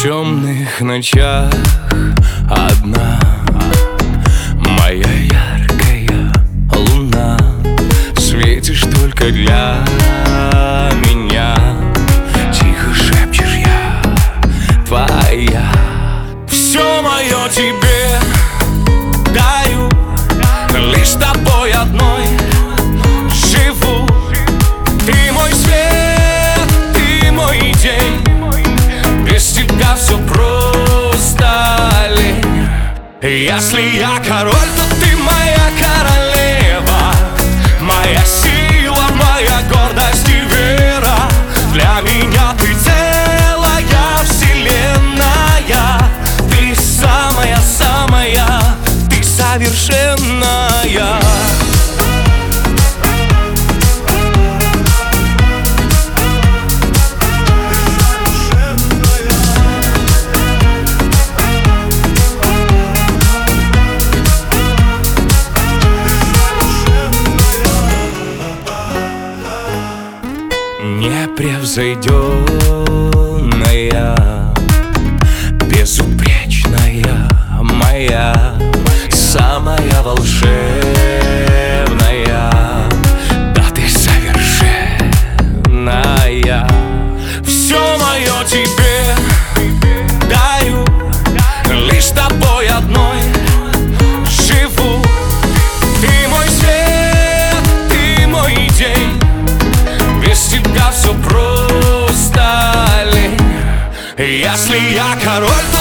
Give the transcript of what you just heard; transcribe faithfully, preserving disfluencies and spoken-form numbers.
В темных ночах одна моя яркая луна. Светишь только для меня, тихо шепчешь: я твоя. Все мое тебе даю, лишь с тобой одной живу. Ты мой свет, ты мой день, без тебя все просто лень. Если я король, то ты моя королева, моя сила, моя гордость и вера. Для меня ты целая вселенная, ты самая-самая, ты совершенная. Непревзойденная, безупречная, моя самая волшебная. Да, ты совершенная. Все мое тебе даю, лишь с тобой одной живу. Ты мой свет, ты мой день, без тебя все просто лень. Если я король, то